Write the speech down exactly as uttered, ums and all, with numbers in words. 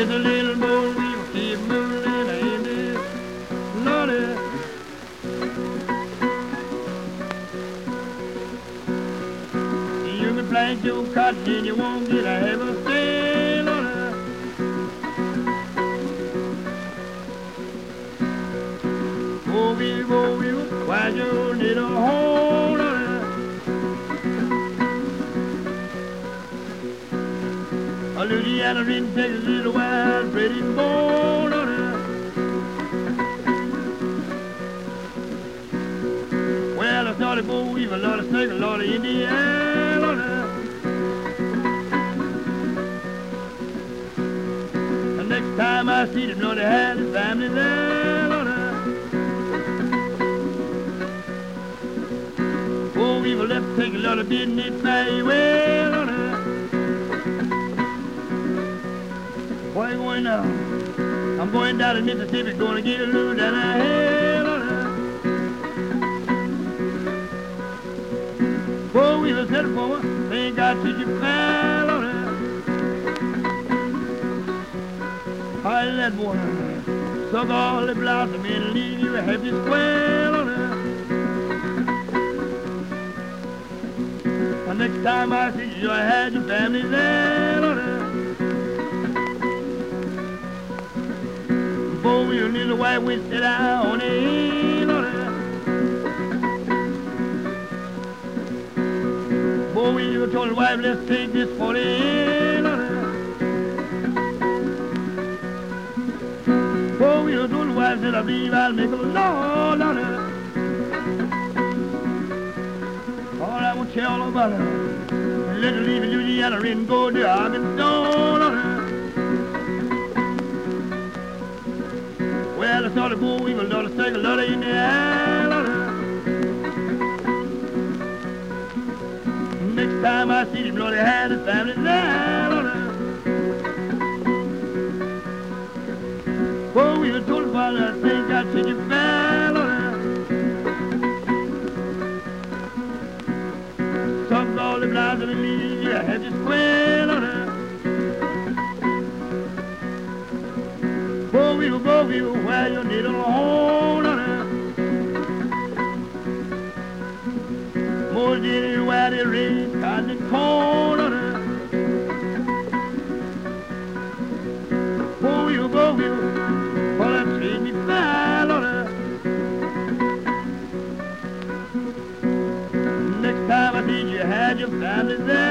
just a little more, we will keep moving in this Lordy. You can plant your cotton and you won't get a half a stay, Lordy. Oh, we will, we will, why your little home, Lordy. A Louisiana didn't take a little while, pretty born on her. Well, I started both weave, a lot of snake, a lot of Indian on her. The next time I see them, Lord, they had his family there on her. Oh, we've left, take a lot of business, very well on her. Where you going now? I'm going down to Mississippi, going to get a little down the hell on her. Boy, we was headed for her, thank God till you fell on her. I let boy suck all the blossom and leave you a happy square on her. The next time I see you, I had your family there on her. Boy, your little white witch sit out on the hill on her. Boy, you told your wife, let's take this for the hill on her. Boy, you told your wife, said I believe I'll make a Lord on her. All I want to tell about her, let her leave in Louisiana and go to Arkansas on her. Well, I saw the bull weevil, a lot of snake, a lot of Indian on her. Next time I see him, Lord, he had his family there on her. Bull weevil told his father, I think I'd take you fell on her. Sucked all the blossom and leaves, you had your square on her. Go weevil, go weevil, where your needle hold on her. More than where the rain, cotton and corn on her. Go weevil, go weevil, for that treat me foul on her. Next time I see you, had your family there.